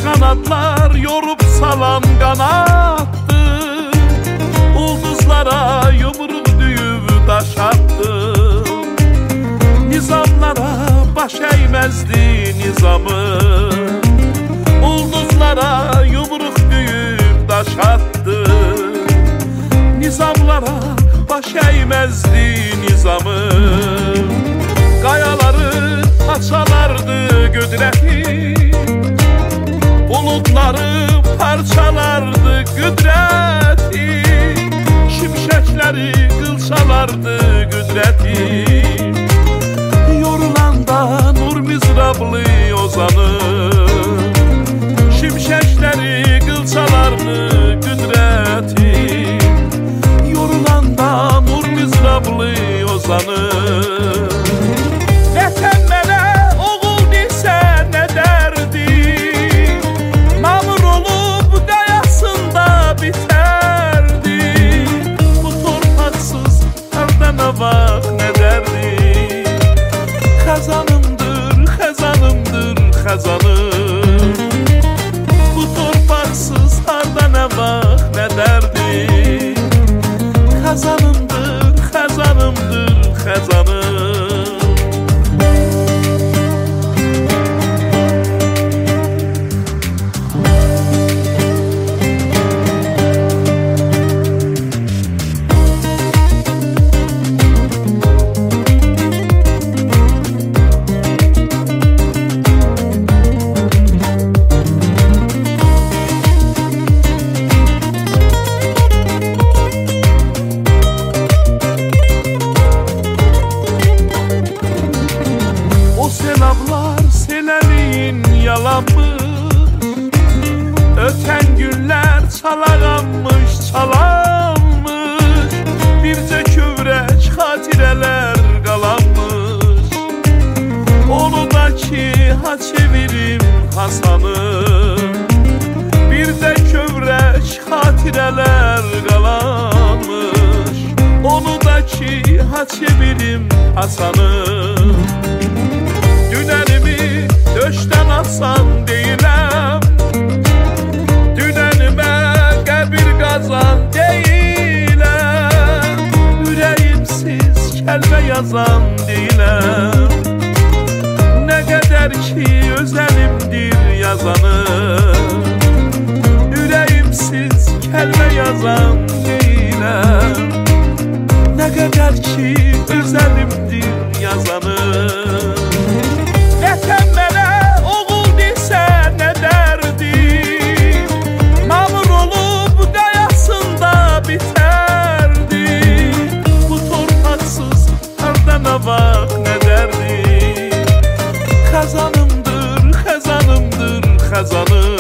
Kanatlar yorup salan kanattı, ulduzlara yumruk düyüp taş attı. Nizamlara baş eğmezdi nizamı, ulduzlara yumruk düyüp taş attı. Nizamlara baş eğmezdi nizamı. Kayaları açalardı güdreti, bulutları parçalardı güdreti. Şimşekleri kılçalardı güdreti. Yorulanda nur mizrablı ozanır, şimşekleri kılçalardı güdreti. Yorulanda nur mizrablı ozanır. Vətən mənə oğul desə nə dərdi, mamur olub qayasında bitərdi. Bu torpaqsız hərdənə vaxt nə dərdi. Xəzanımdır, xəzanımdır, xəzanım. Bu torpaqsız hərdənə vaxt nə dərdi. Xəzanımdır, xəzanımdır, xəzanım. Selamlar senelin yalanmış, öten günler çalağanmış çalanmış. Birce kövrək xatireler qalanmış, onu da ki ha çevirim Hasanım. Bir de kövrək xatireler qalanmış, onu da ki ha çevirim Hasanım. Dünənimi döşdən atsan deyiləm, dünənimə qəbir qazan deyiləm. Ürəyimsiz kəlmə yazan deyiləm, nə qədər ki özəlimdir yazanım. Ürəyimsiz kəlmə yazan deyiləm, nə qədər ki özəlimdir yazanım. Vətən mənə oğul desə nə dərdi, mamur olub qayasında bitərdi. Bu torpaqsız hərdənə vaxt nə dərdi. Xəzanımdır, xəzanımdır, xəzanım.